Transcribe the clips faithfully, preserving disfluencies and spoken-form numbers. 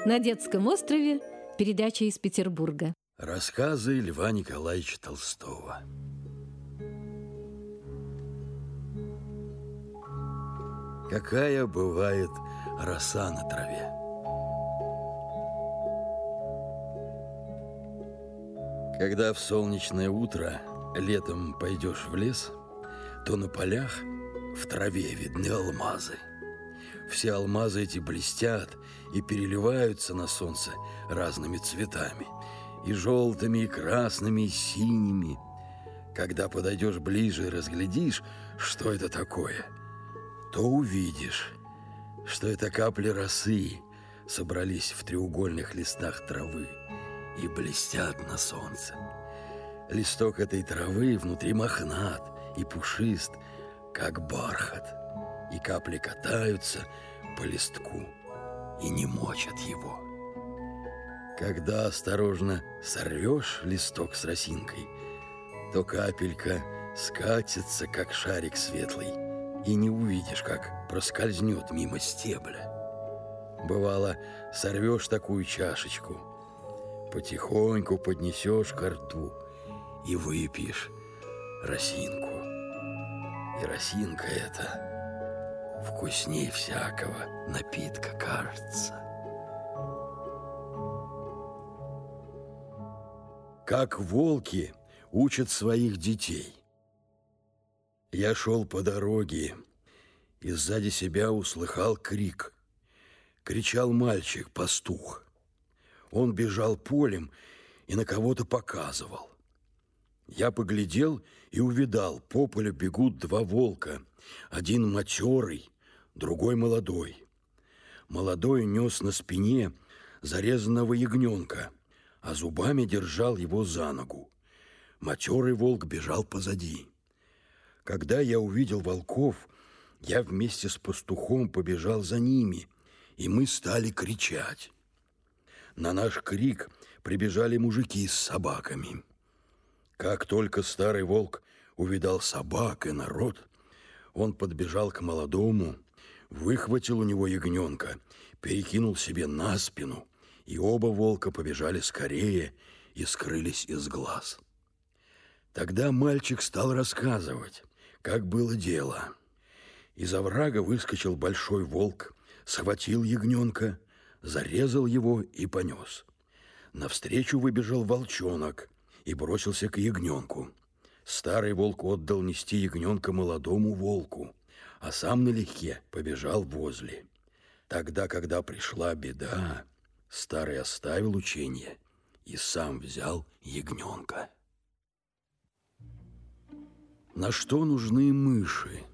На детском острове. Передача из Петербурга. Рассказы Льва Николаевича Толстого. Какая бывает роса на траве. Когда в солнечное утро летом пойдешь в лес, то на полях в траве видны алмазы. Все алмазы эти блестят и переливаются на солнце разными цветами. И желтыми, и красными, и синими. Когда подойдешь ближе и разглядишь, что это такое, то увидишь, что это капли росы собрались в треугольных листах травы и блестят на солнце. Листок этой травы внутри мохнат и пушист, как бархат, и капли катаются по листку и не мочат его. Когда осторожно сорвешь листок с росинкой, то капелька скатится, как шарик светлый, и не увидишь, как проскользнет мимо стебля. Бывало, сорвешь такую чашечку, потихоньку поднесешь ко рту и выпьешь росинку. И росинка эта вкусней всякого напитка кажется. Как волки учат своих детей. Я шел по дороге и сзади себя услыхал крик. Кричал мальчик-пастух. Он бежал полем и на кого-то показывал. Я поглядел и увидал, по полю бегут два волка. Один матерый, другой молодой. Молодой нес на спине зарезанного ягненка, а зубами держал его за ногу. Матерый волк бежал позади. Когда я увидел волков, я вместе с пастухом побежал за ними, и мы стали кричать. На наш крик прибежали мужики с собаками. Как только старый волк увидал собак и народ, он подбежал к молодому, выхватил у него ягненка, перекинул себе на спину, и оба волка побежали скорее и скрылись из глаз. Тогда мальчик стал рассказывать, как было дело. Из оврага выскочил большой волк, схватил ягненка, зарезал его и понес. Навстречу выбежал волчонок и бросился к ягненку. Старый волк отдал нести ягненка молодому волку, а сам налегке побежал возле. Тогда, когда пришла беда, старый оставил учение и сам взял ягненка. На что нужны мыши?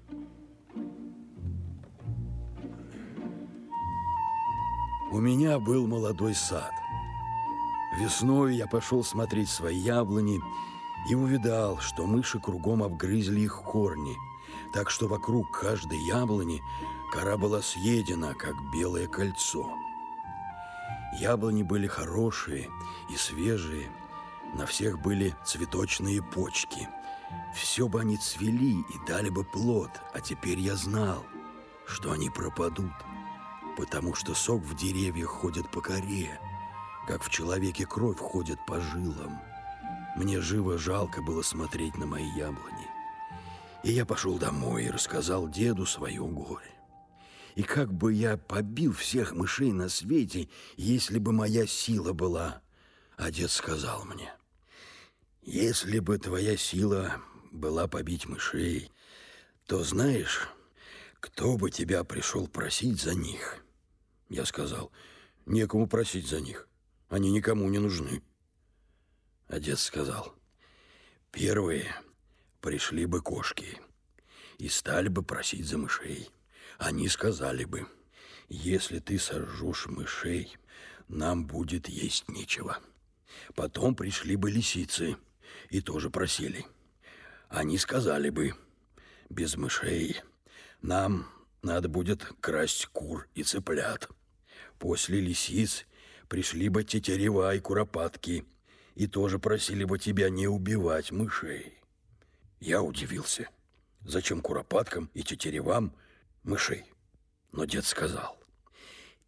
У меня был молодой сад. Весной я пошел смотреть свои яблони и увидал, что мыши кругом обгрызли их корни, так что вокруг каждой яблони кора была съедена, как белое кольцо. Яблони были хорошие и свежие, на всех были цветочные почки. Все бы они цвели и дали бы плод, а теперь я знал, что они пропадут, потому что сок в деревьях ходит по коре, как в человеке кровь ходит по жилам. Мне живо жалко было смотреть на мои яблони. И я пошел домой и рассказал деду свое горе. И как бы я побил всех мышей на свете, если бы моя сила была. А дед сказал мне: если бы твоя сила была побить мышей, то знаешь, кто бы тебя пришел просить за них? Я сказал: некому просить за них, они никому не нужны. А дед сказал: первые пришли бы кошки и стали бы просить за мышей. Они сказали бы: если ты сожжешь мышей, нам будет есть нечего. Потом пришли бы лисицы и тоже просили. Они сказали бы: без мышей нам надо будет красть кур и цыплят. После лисиц пришли бы тетерева и куропатки и тоже просили бы тебя не убивать мышей. Я удивился, зачем куропаткам и тетеревам мышей? Но дед сказал: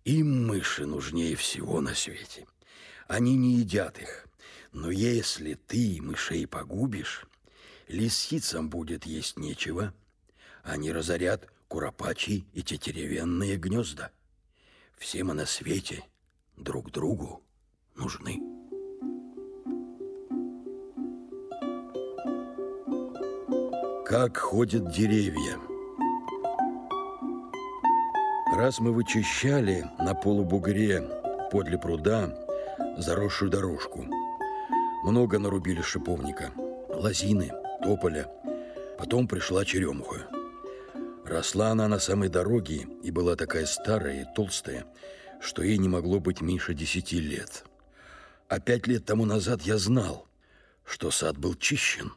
Им мыши нужнее всего на свете. Они не едят их. Но если ты мышей погубишь, лисицам будет есть нечего. Они разорят куропачьи и тетеревенные гнезда. Все мы на свете друг другу нужны. Как ходят деревья. Раз мы вычищали на полубугре подле пруда заросшую дорожку. Много нарубили шиповника, лозины, тополя. Потом пришла черемуха. Росла она на самой дороге и была такая старая и толстая, что ей не могло быть меньше десяти лет. А пять лет тому назад я знал, что сад был чищен.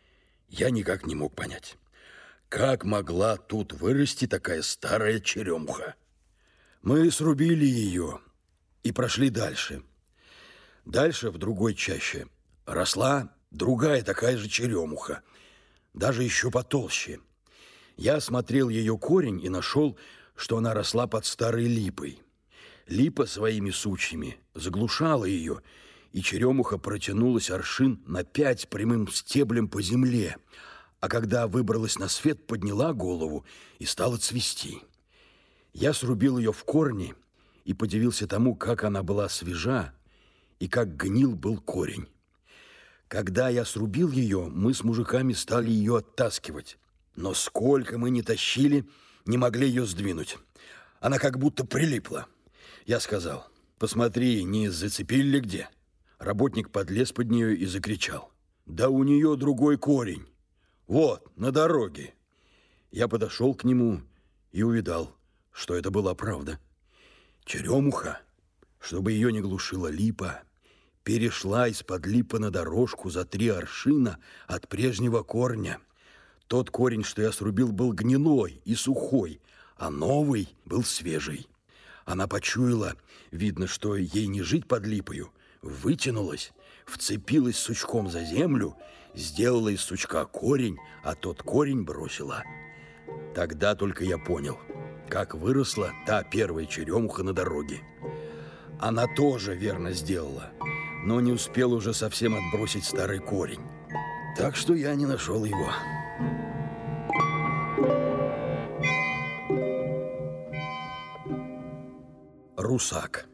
Я никак не мог понять, как могла тут вырасти такая старая черемуха. Мы срубили ее и прошли дальше. Дальше, в другой чаще, росла другая такая же черемуха, даже еще потолще. Я осмотрел ее корень и нашел, что она росла под старой липой. Липа своими сучьями заглушала ее, и черемуха протянулась аршин на пять прямым стеблем по земле, а когда выбралась на свет, подняла голову и стала цвести. Я срубил ее в корни и подивился тому, как она была свежа и как гнил был корень. Когда я срубил ее, мы с мужиками стали ее оттаскивать. Но сколько мы ни тащили, не могли ее сдвинуть. Она как будто прилипла. Я сказал: посмотри, не зацепили ли где? Работник подлез под нее и закричал: да у нее другой корень. Вот, на дороге. Я подошел к нему и увидал, что это была правда. Черемуха, чтобы ее не глушила липа, перешла из-под липы на дорожку за три аршина от прежнего корня. Тот корень, что я срубил, был гнилой и сухой, а новый был свежий. Она почуяла, видно, что ей не жить под липою, вытянулась, вцепилась сучком за землю, сделала из сучка корень, а тот корень бросила. Тогда только я понял, как выросла та первая черемуха на дороге. Она тоже верно сделала, но не успела уже совсем отбросить старый корень. Так что я не нашел его. Русак.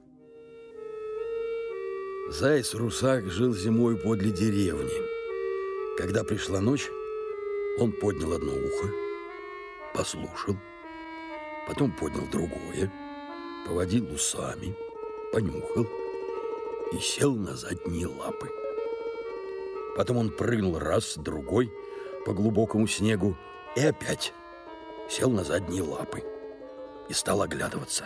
Заяц-русак жил зимой подле деревни. Когда пришла ночь, он поднял одно ухо, послушал, потом поднял другое, поводил усами, понюхал и сел на задние лапы. Потом он прыгнул раз, другой по глубокому снегу и опять сел на задние лапы и стал оглядываться.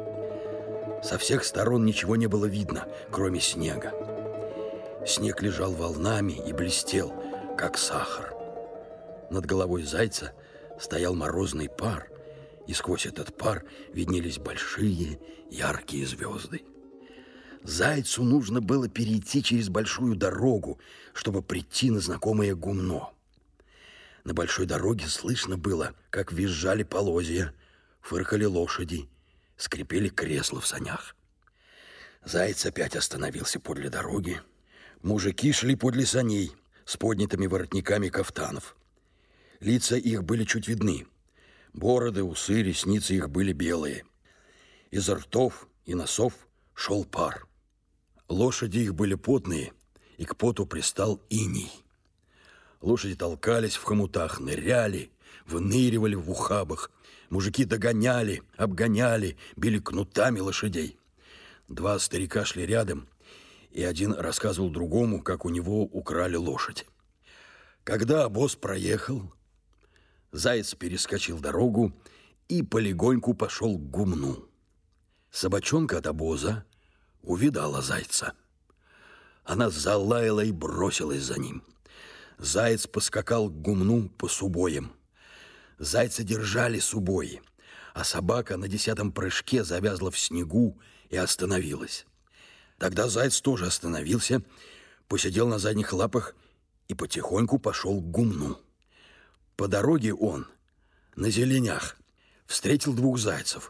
Со всех сторон ничего не было видно, кроме снега. Снег лежал волнами и блестел, как сахар. Над головой зайца стоял морозный пар, и сквозь этот пар виднелись большие яркие звезды. Зайцу нужно было перейти через большую дорогу, чтобы прийти на знакомое гумно. На большой дороге слышно было, как визжали полозья, фыркали лошади, скрипели кресла в санях. Заяц опять остановился подле дороги. Мужики шли подле саней с поднятыми воротниками кафтанов. Лица их были чуть видны. Бороды, усы, ресницы их были белые. Из ртов и носов шел пар. Лошади их были потные, и к поту пристал иней. Лошади толкались в хомутах, ныряли, выныривали в ухабах. Мужики догоняли, обгоняли, били кнутами лошадей. Два старика шли рядом, и один рассказывал другому, как у него украли лошадь. Когда обоз проехал, заяц перескочил дорогу и полегоньку пошел к гумну. Собачонка от обоза увидала зайца. Она залаяла и бросилась за ним. Заяц поскакал к гумну по субоям. Зайца держали субои, а собака на десятом прыжке завязла в снегу и остановилась. Тогда заяц тоже остановился, посидел на задних лапах и потихоньку пошел к гумну. По дороге он, на зеленях, встретил двух зайцев.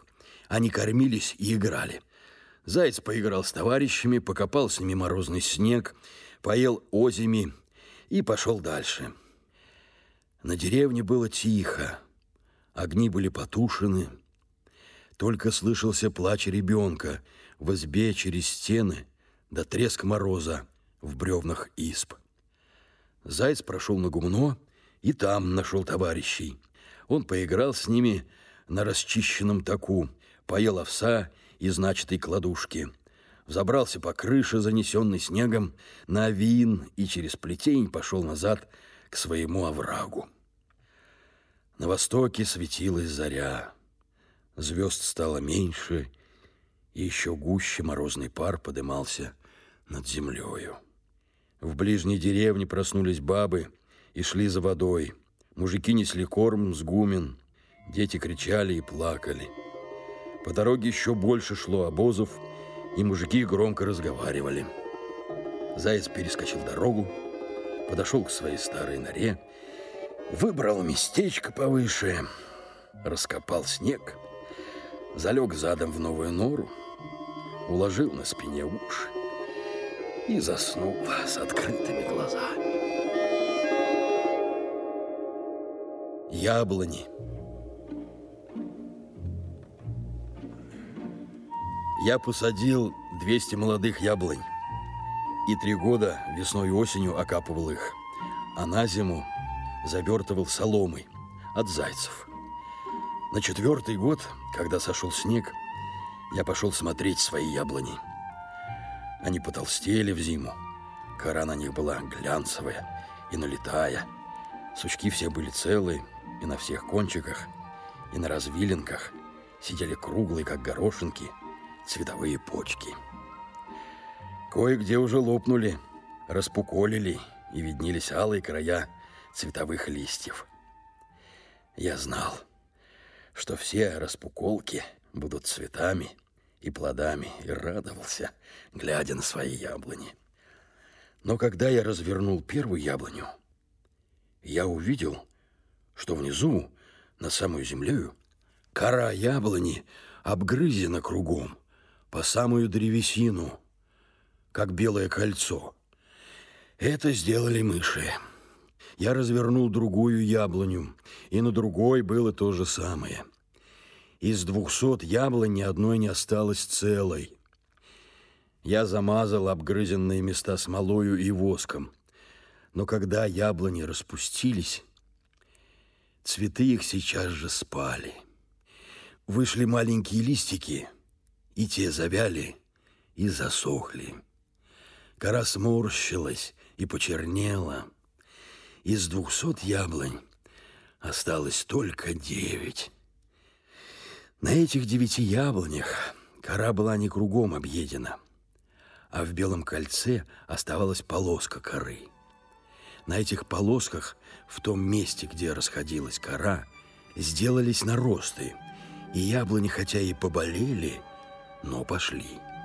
Они кормились и играли. Заяц поиграл с товарищами, покопал с ними морозный снег, поел озими и пошел дальше. На деревне было тихо, огни были потушены. Только слышался плач ребенка в избе через стены, да треск мороза в бревнах изб. Заяц прошел на гумно и там нашел товарищей. Он поиграл с ними на расчищенном таку, поел овса из начатой кладушки, взобрался по крыше, занесенной снегом, на авин и через плетень пошел назад к своему оврагу. На востоке светилась заря, звезд стало меньше, и еще гуще морозный пар подымался над землею. В ближней деревне проснулись бабы и шли за водой. Мужики несли корм с гумен, дети кричали и плакали. По дороге еще больше шло обозов, и мужики громко разговаривали. Заяц перескочил дорогу, подошел к своей старой норе, выбрал местечко повыше, раскопал снег, залег задом в новую нору, уложил на спине уши и заснул с открытыми глазами. Яблони. Я посадил двести молодых яблонь и три года весной и осенью окапывал их, а на зиму завертывал соломой от зайцев. На четвертый год, когда сошел снег, я пошел смотреть свои яблони. Они потолстели в зиму, кора на них была глянцевая и налитая, сучки все были целые, и на всех кончиках, и на развилинках сидели круглые, как горошинки, цветовые почки. Кое-где уже лопнули, распуколили, и виднелись алые края цветовых листьев. Я знал, что все распуколки будут цветами и плодами, и радовался, глядя на свои яблони. Но когда я развернул первую яблоню, я увидел, что внизу, на самую землею, кора яблони обгрызена кругом, по самую древесину, как белое кольцо. Это сделали мыши. Я развернул другую яблоню, и на другой было то же самое. Из двухсот яблонь ни одной не осталось целой. Я замазал обгрызенные места смолою и воском, но когда яблони распустились, цветы их сейчас же спали. Вышли маленькие листики, и те завяли и засохли. Кора сморщилась и почернела. Из двухсот яблонь осталось только девять. На этих девяти яблонях кора была не кругом объедена, а в белом кольце оставалась полоска коры. На этих полосках, в том месте, где расходилась кора, сделались наросты, и яблони, хотя и поболели, но пошли.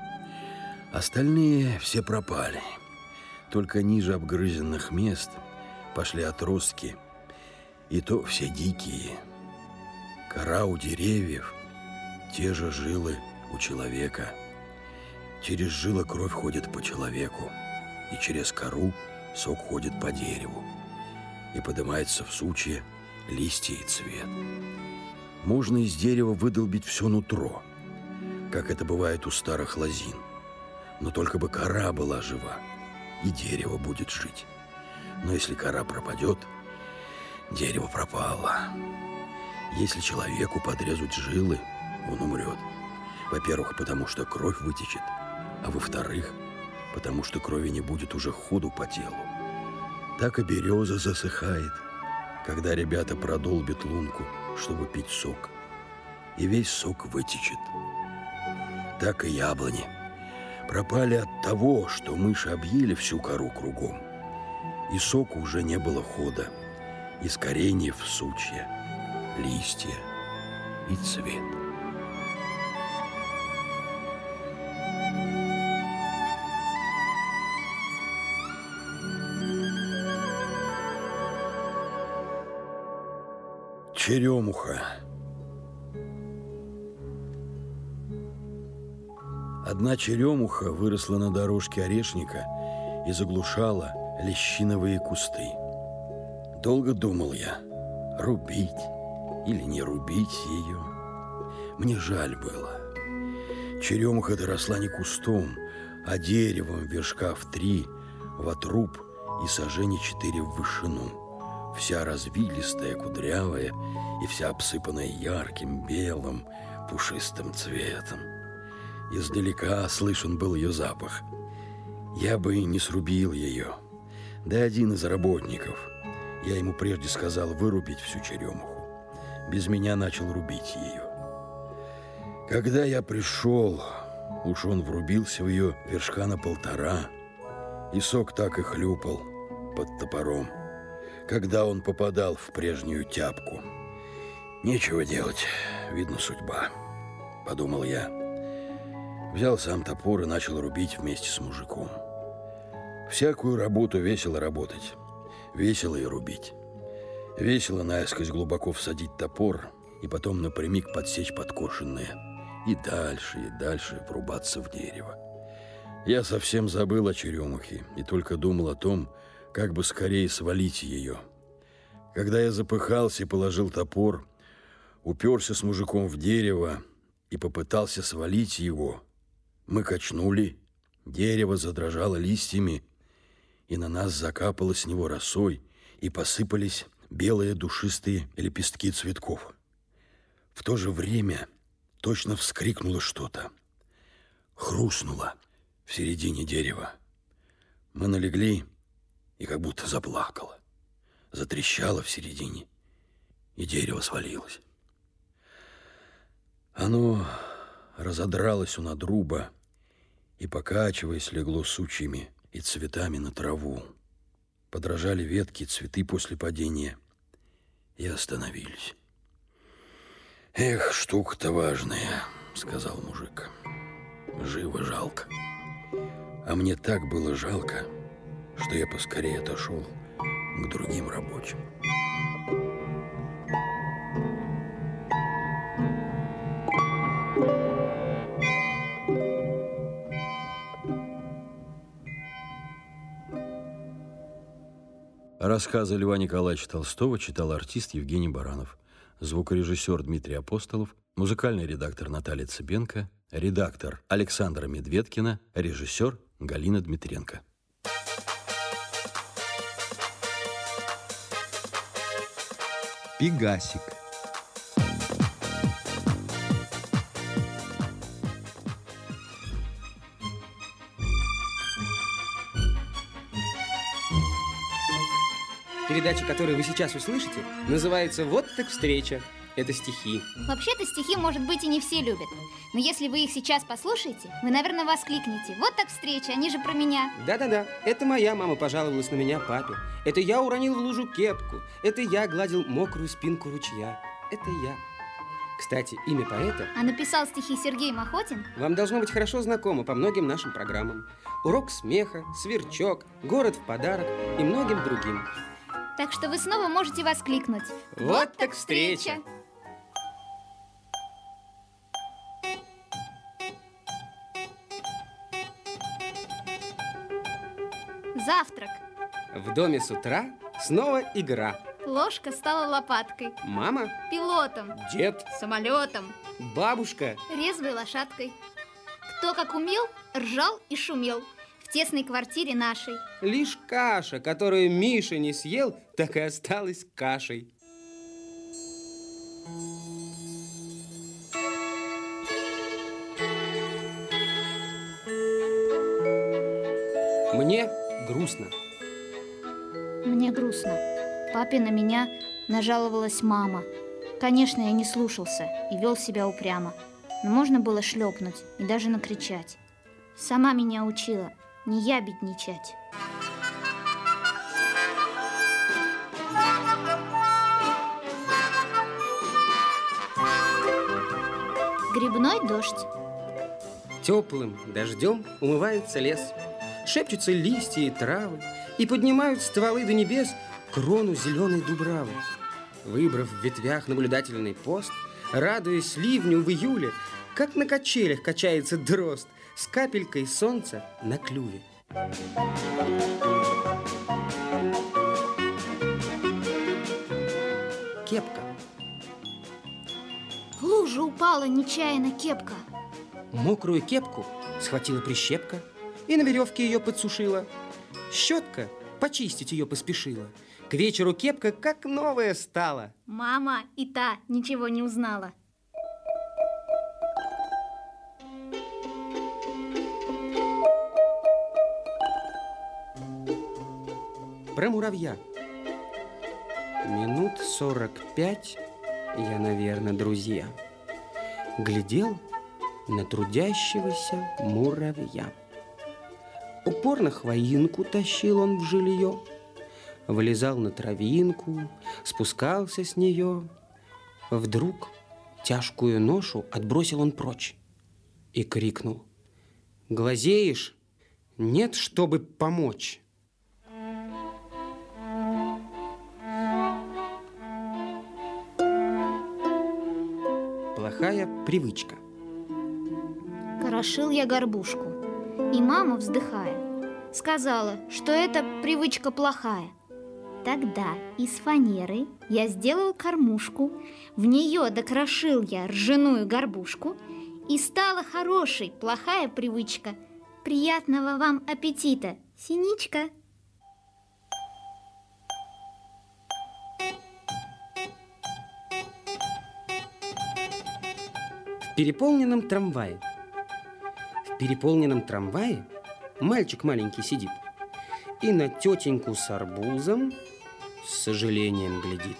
Остальные все пропали. Только ниже обгрызенных мест пошли отростки, и то все дикие. Кора у деревьев, те же жилы у человека. Через жилы кровь ходит по человеку, и через кору сок ходит по дереву, и поднимается в сучье, листья и цвет. Можно из дерева выдолбить все нутро, как это бывает у старых лозин. Но только бы кора была жива, и дерево будет жить. Но если кора пропадет, дерево пропало. Если человеку подрезать жилы, он умрет. Во-первых, потому что кровь вытечет, а во-вторых, потому что крови не будет уже ходу по телу. Так и береза засыхает, когда ребята продолбят лунку, чтобы пить сок, и весь сок вытечет. Так и яблони пропали от того, что мыши объели всю кору кругом, и соку уже не было хода, из кореньев сучья, листья и цвет. Черемуха. Одна черемуха выросла на дорожке орешника и заглушала лещиновые кусты. Долго думал я, рубить или не рубить ее. Мне жаль было. Черемуха-то росла не кустом, а деревом вершка в три, в отруб и сажени четыре в вышину. Вся развилистая, кудрявая и вся обсыпанная ярким, белым, пушистым цветом. Издалека слышен был ее запах. Я бы и не срубил ее. Да один из работников, я ему прежде сказал вырубить всю черемуху, без меня начал рубить ее. Когда я пришел, уж он врубился в ее вершка на полтора, и сок так и хлюпал под топором, когда он попадал в прежнюю тяпку. Нечего делать, видно, судьба, подумал я. Взял сам топор и начал рубить вместе с мужиком. Всякую работу весело работать, весело и рубить. Весело наискось глубоко всадить топор и потом напрямик подсечь подкошенное. И дальше, и дальше врубаться в дерево. Я совсем забыл о черемухе и только думал о том, как бы скорее свалить ее. Когда я запыхался и положил топор, уперся с мужиком в дерево и попытался свалить его, мы качнули, дерево задрожало листьями, и на нас закапало с него росой, и посыпались белые душистые лепестки цветков. В то же время точно вскрикнуло что-то, хрустнуло в середине дерева. Мы налегли, и как будто заплакало, затрещало в середине, и дерево свалилось. Оно разодралось у надруба и, покачиваясь, легло сучьями и цветами на траву. Подражали ветки и цветы после падения и остановились. «Эх, штука-то важная», — сказал мужик. «Живо жалко». А мне так было жалко, что я поскорее отошел к другим рабочим. Рассказы Льва Николаевича Толстого читал артист Евгений Баранов, звукорежиссер Дмитрий Апостолов, музыкальный редактор Наталья Цыбенко, редактор Александра Медведкина, режиссер Галина Дмитренко. Пегасик. Передача, которую вы сейчас услышите, называется «Вот так встреча». Это стихи. Вообще-то стихи, может быть, и не все любят. Но если вы их сейчас послушаете, вы, наверное, воскликнете: «Вот так встреча, они же про меня». Да-да-да, это моя мама пожаловалась на меня папе. Это я уронил в лужу кепку. Это я гладил мокрую спинку ручья. Это я. Кстати, имя поэта... А написал стихи Сергей Махотин? Вам должно быть хорошо знакомо по многим нашим программам. «Урок смеха», «Сверчок», «Город в подарок» и многим другим. Так что вы снова можете воскликнуть: «Вот, вот так встреча!» встреча. Завтрак. В доме с утра снова игра. Ложка стала лопаткой. Мама пилотом. Дед самолетом. Бабушка резвой лошадкой. Кто как умел, ржал и шумел в тесной квартире нашей. Лишь каша, которую Миша не съел, так и осталась кашей. Мне грустно. Мне грустно. Папе на меня нажаловалась мама. Конечно, я не слушался и вел себя упрямо. Но можно было шлепнуть и даже накричать. Сама меня учила не ябедничать. Грибной дождь. Теплым дождем умывается лес. Шепчутся листья и травы, и поднимают стволы до небес крону зеленой дубравы. Выбрав в ветвях наблюдательный пост, радуясь ливню в июле, как на качелях качается дрозд, с капелькой солнца на клюве. Кепка. В лужу упала нечаянно кепка. Мокрую кепку схватила прищепка и на веревке ее подсушила. Щетка почистить ее поспешила. К вечеру кепка как новая стала. Мама и та ничего не узнала. Про муравья. Минут сорок пять я, наверное, друзья, глядел на трудящегося муравья. Упорно хвоинку тащил он в жилье, вылезал на травинку, спускался с нее. Вдруг тяжкую ношу отбросил он прочь и крикнул: «Глазеешь? Нет, чтобы помочь!» Плохая привычка. Корошил я горбушку, и мама, вздыхая, сказала, что это привычка плохая. Тогда из фанеры я сделал кормушку, в нее докрошил я ржаную горбушку, и стала хорошей плохая привычка. Приятного вам аппетита, Синичка! В переполненном трамвае. В переполненном трамвае мальчик маленький сидит и на тетеньку с арбузом с сожалением глядит.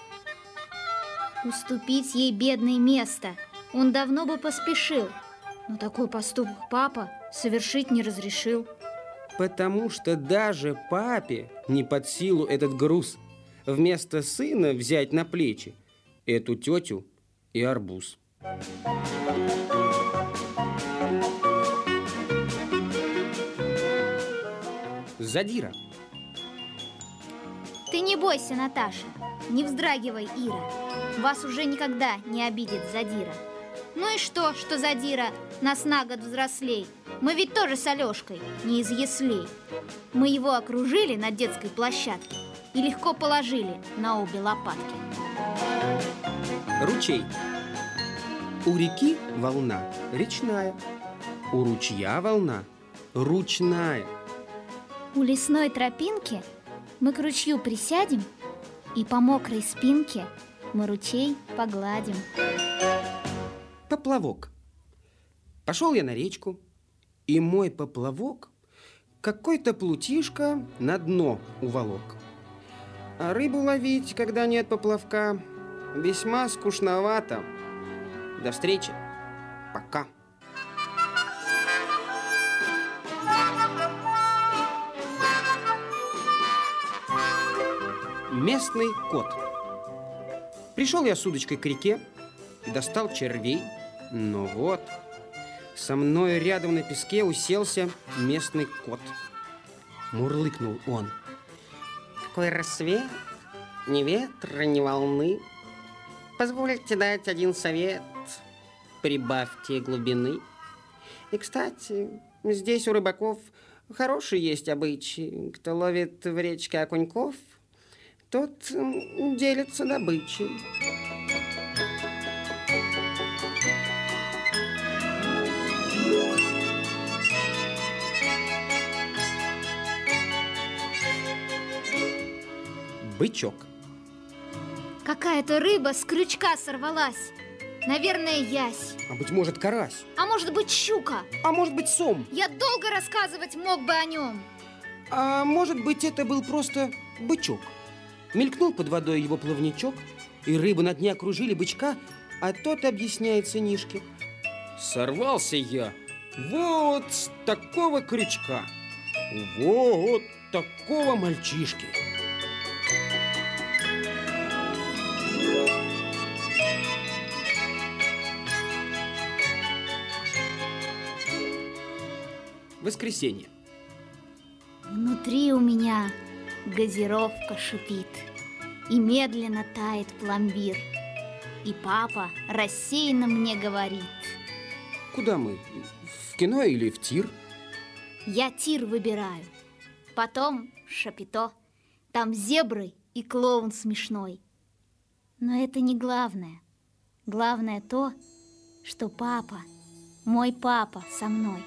Уступить ей бедное место он давно бы поспешил, но такой поступок папа совершить не разрешил. Потому что даже папе не под силу этот груз. Вместо сына взять на плечи эту тетю и арбуз. Задира. Ты не бойся, Наташа, не вздрагивай, Ира. Вас уже никогда не обидит задира. Ну и что, что задира нас на год взрослей? Мы ведь тоже с Алешкой не из яслей. Мы его окружили на детской площадке и легко положили на обе лопатки. Ручей. У реки волна речная, у ручья волна ручная. У лесной тропинки мы к ручью присядем, и по мокрой спинке мы ручей погладим. Поплавок. Пошел я на речку, и мой поплавок какой-то плутишка на дно уволок. А рыбу ловить, когда нет поплавка, весьма скучновато. До встречи. Пока. Местный кот. Пришел я с удочкой к реке, достал червей, но вот со мной рядом на песке уселся местный кот. Мурлыкнул он. Какой рассвет, ни ветра, ни волны. Позвольте дать один совет. Прибавьте глубины. И, кстати, здесь у рыбаков хороший есть обычай. Кто ловит в речке окуньков, тот делится добычей. Бычок. Какая-то рыба с крючка сорвалась. Наверное, ясь. А быть может, карась. А может быть, щука. А может быть, сом. Я долго рассказывать мог бы о нем. А может быть, это был просто бычок. Мелькнул под водой его плавничок, и рыбы на дне окружили бычка, а тот объясняет сынишке: сорвался я вот с такого крючка, вот такого мальчишки. Воскресенье. Внутри у меня газировка шипит, и медленно тает пломбир. И папа рассеянно мне говорит: куда мы? В кино или в тир? Я тир выбираю. Потом Шапито. Там зебры и клоун смешной. Но это не главное. Главное то, что папа, мой папа со мной.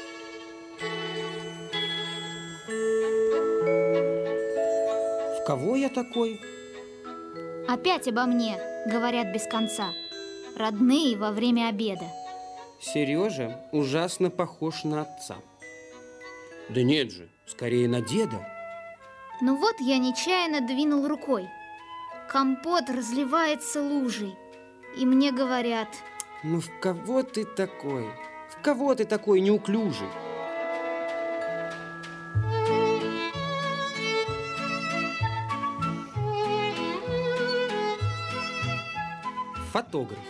В кого я такой? Опять обо мне говорят без конца. Родные во время обеда. Сережа ужасно похож на отца. Да нет же, скорее на деда. Ну вот я нечаянно двинул рукой. Компот разливается лужей. И мне говорят: ну в кого ты такой? В кого ты такой неуклюжий? Фотограф.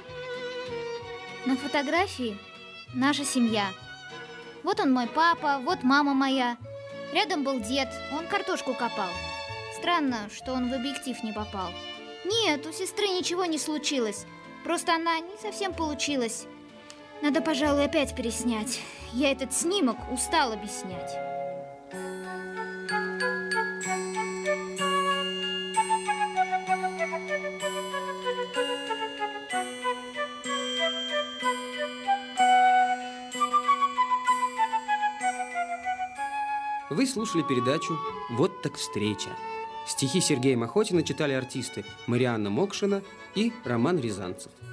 На фотографии наша семья. Вот он мой папа, вот мама моя. Рядом был дед, он картошку копал. Странно, что он в объектив не попал. Нет, у сестры ничего не случилось. Просто она не совсем получилась. Надо, пожалуй, опять переснять. Я этот снимок устал объяснять. Вы слушали передачу «Вот так встреча». Стихи Сергея Махотина читали артисты Марианна Мокшина и Роман Рязанцев.